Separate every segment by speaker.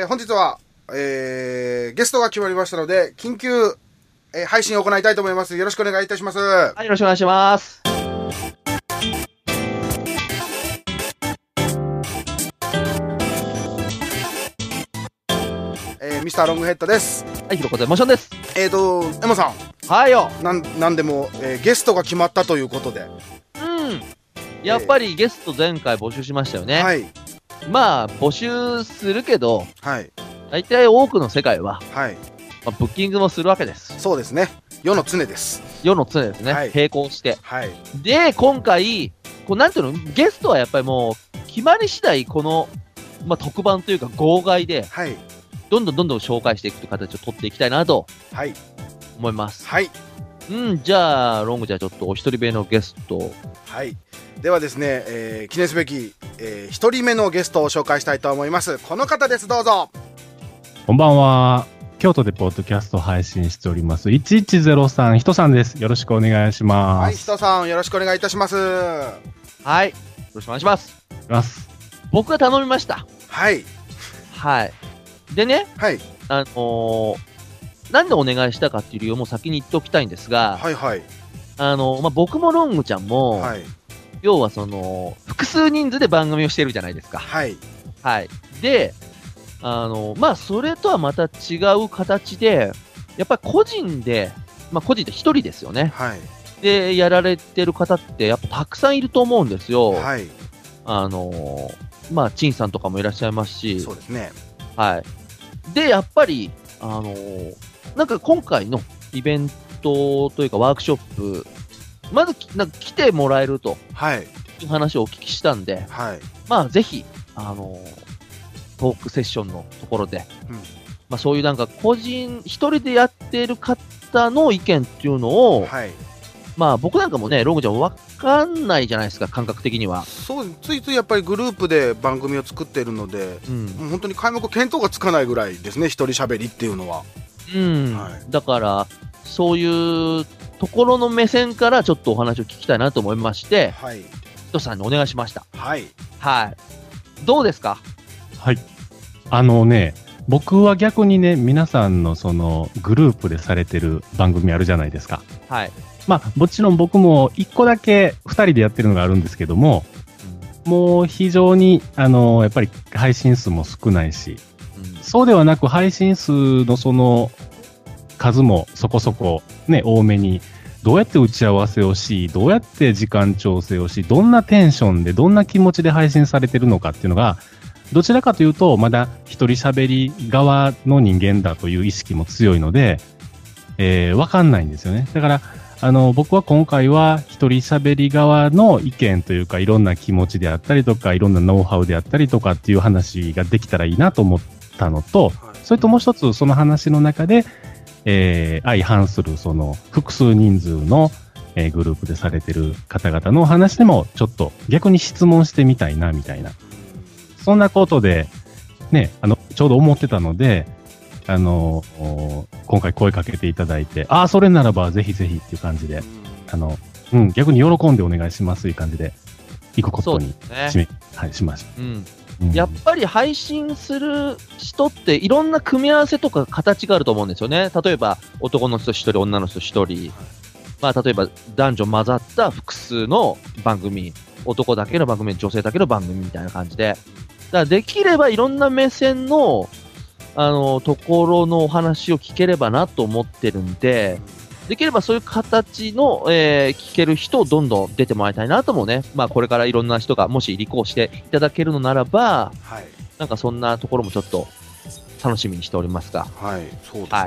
Speaker 1: 本日は、ゲストが決まりましたので、緊急、配信を行いたいと思います。よろしくお願いいたします。
Speaker 2: はい、よろしくお願いします。
Speaker 1: ミスターロングヘッドです。
Speaker 2: はい、ひろこでモーションです。
Speaker 1: エモさん。
Speaker 2: はいよ。
Speaker 1: なんでも、ゲストが決まったということで。
Speaker 2: やっぱりゲスト前回募集しましたよね。
Speaker 1: はい。
Speaker 2: まあ、募集するけど、
Speaker 1: はい。
Speaker 2: 大体多くの世界は、
Speaker 1: はい。
Speaker 2: まあ、ブッキングもするわけです。
Speaker 1: そうですね。世の常です。
Speaker 2: 世の常ですね。
Speaker 1: はい、
Speaker 2: 並行して。
Speaker 1: はい。
Speaker 2: で、今回、なんていうの、ゲストはやっぱりもう、決まり次第、この、まあ、特番というか、号外で、
Speaker 1: はい。
Speaker 2: どんどん紹介していくという形を取っていきたいなと、
Speaker 1: はい。
Speaker 2: 思います。
Speaker 1: はい。
Speaker 2: じゃあ、ロングじゃあちょっとお一人目のゲスト。
Speaker 1: はい。ではですね、記念すべき、一人目のゲストを紹介したいと思います。この方です、どうぞ。
Speaker 3: こんばんは。京都でポッドキャスト配信しております。1103ひとさんです。よろしくお願いします。
Speaker 1: はい、ひとさん、よろしくお願いいたします。
Speaker 2: はい。よろしくお願いします。僕が頼みました。
Speaker 1: はい。
Speaker 2: はい。でね、
Speaker 1: はい。
Speaker 2: なんでお願いしたかっていう理由も先に言っておきたいんですが、
Speaker 1: はいはい。
Speaker 2: まあ、僕もロングちゃんも、
Speaker 1: はい。
Speaker 2: 要は複数人数で番組をしてるじゃないですか。
Speaker 1: はい。
Speaker 2: はい。で、まあ、それとはまた違う形で、やっぱり個人で、まあ、個人って一人ですよね。
Speaker 1: はい。
Speaker 2: で、やられてる方って、やっぱたくさんいると思うんですよ。
Speaker 1: はい。
Speaker 2: まあ、陳さんとかもいらっしゃいますし。
Speaker 1: そうですね。
Speaker 2: はい。で、やっぱり、なんか今回のイベントというかワークショップ、まずなんか来てもらえると、
Speaker 1: はい。
Speaker 2: いう話をお聞きしたんで、
Speaker 1: はい。
Speaker 2: まあ、ぜひ、トークセッションのところで、まあ、そういうなんか一人でやってる方の意見っていうのを、
Speaker 1: はい。
Speaker 2: まあ僕なんかもね、ロングちゃんわかんないじゃないですか、感覚的には。
Speaker 1: そう、ついついやっぱりグループで番組を作っているので、もう本当に開幕見当がつかないぐらいですね、一人喋りっていうのは。
Speaker 2: はい、だから、そういうところの目線からちょっとお話を聞きたいなと思いまして、
Speaker 1: はい。
Speaker 2: ひとさんにお願いしました。
Speaker 1: はい。
Speaker 2: はい。どうですか？
Speaker 3: はい。僕は逆にね、皆さんのそのグループでされてる番組あるじゃないですか。
Speaker 2: はい。
Speaker 3: まあ、もちろん僕も一個だけ二人でやってるのがあるんですけども、もう非常に、やっぱり配信数も少ないし、そうではなく配信数のその数もそこそこね、多めに、どうやって打ち合わせをし、どうやって時間調整をし、どんなテンションで、どんな気持ちで配信されてるのかっていうのが、どちらかというと、まだ一人喋り側の人間だという意識も強いので、わかんないんですよね。だから、僕は今回は一人喋り側の意見というか、いろんな気持ちであったりとか、いろんなノウハウであったりとかっていう話ができたらいいなと思ったのと、それともう一つその話の中で、相反するその複数人数の、グループでされてる方々の話でもちょっと逆に質問してみたいなみたいな。そんなことで、ね、ちょうど思ってたので、今回声かけていただいて、それならばぜひぜひっていう感じで、逆に喜んでお願いしますという感じで、行くことにしました。
Speaker 2: やっぱり配信する人っていろんな組み合わせとか形があると思うんですよね。例えば男の人一人、女の人一人。まあ例えば男女混ざった複数の番組、男だけの番組、女性だけの番組みたいな感じで。だからできればいろんな目線のところのお話を聞ければなと思ってるんで、できればそういう形の、聞ける人をどんどん出てもらいたいなともね、まあこれからいろんな人がもし立候補していただけるのならば、
Speaker 1: はい、
Speaker 2: なんかそんなところもちょっと楽しみにしておりますが。
Speaker 1: はい、そうですね。
Speaker 2: はい、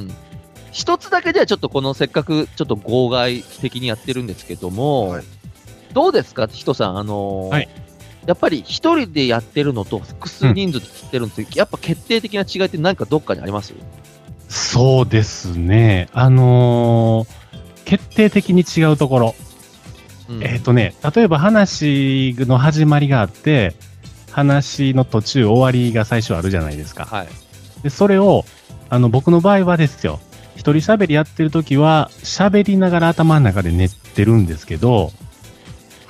Speaker 2: 一つだけではちょっとこのせっかくちょっと号外的にやってるんですけども、はい、どうですか、ひとさん、はい、やっぱり一人でやってるのと複数人数でやってるのって、やっぱ決定的な違いって何かどっかにあります？
Speaker 3: そうですね。決定的に違うところ。例えば話の始まりがあって、話の途中終わりが最初あるじゃないですか。
Speaker 2: はい。
Speaker 3: で、それを、僕の場合はですよ。一人喋りやってるときは、喋りながら頭の中で練ってるんですけど、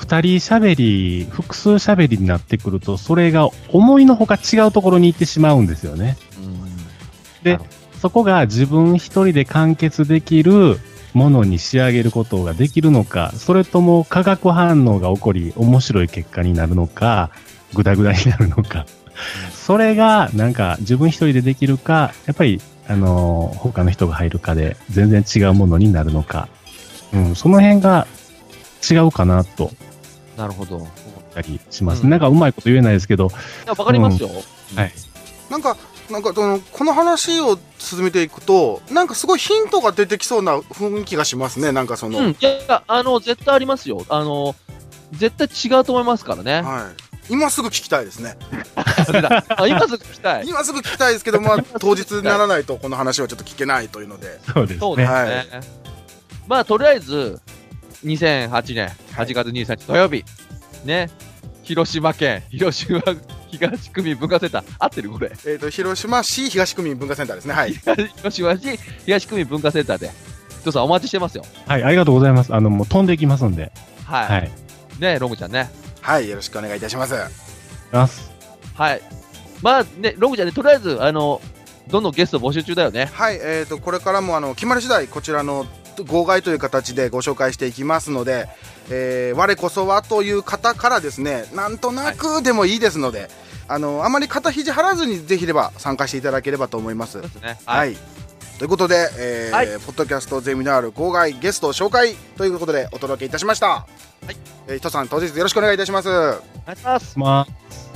Speaker 3: 二人喋り、複数喋りになってくると、それが思いのほか違うところに行ってしまうんですよね。で、そこが自分一人で完結できるものに仕上げることができるのか、それとも化学反応が起こり面白い結果になるのか、グダグダになるのか。それがなんか自分一人でできるか、やっぱり他の人が入るかで全然違うものになるのか。その辺が違うかなと。
Speaker 2: なるほど。
Speaker 3: 思ったりします。なんかうまいこと言えないですけど。
Speaker 2: いや、わかりますよ。
Speaker 3: はい。
Speaker 1: なんかこの話を進めていくと、なんかすごいヒントが出てきそうな雰囲気がしますね。なんかその。
Speaker 2: いや、絶対ありますよ。絶対違うと思いますからね。
Speaker 1: はい。今すぐ聞きたいですね。
Speaker 2: 今すぐ聞きたい。
Speaker 1: 今すぐ聞きたいですけど、まあ、当日にならないとこの話はちょっと聞けないというので。
Speaker 3: そうですね。
Speaker 2: はい。まあ、とりあえず、2008年8月23日土曜日、ね、広島県広島東区民文化センター、合ってるこれ。
Speaker 1: 広島市東区民文化センターですね。はい。
Speaker 2: 広島市東区民文化センターで、伊藤さんお待ちしてますよ。
Speaker 3: はい、ありがとうございます。もう飛んでいきますんで。
Speaker 2: はい。はい、ね、ロングちゃんね。
Speaker 1: はい、よろしくお願いいたします。
Speaker 2: はい。まあね、ロングちゃんね、とりあえず、どんどんゲスト募集中だよね。
Speaker 1: はい、これからも決まり次第、こちらの号外という形でご紹介していきますので、我こそはという方からですね、なんとなくでもいいですので、あまり肩肘張らずにぜひれば参加していただければと思います。
Speaker 2: そうですね。
Speaker 1: はい。ということで、ポッドキャストゼミナール号外ゲスト紹介ということでお届けいたしました。はい。伊藤さん、当日よろしくお願いいたします。
Speaker 2: お願いします。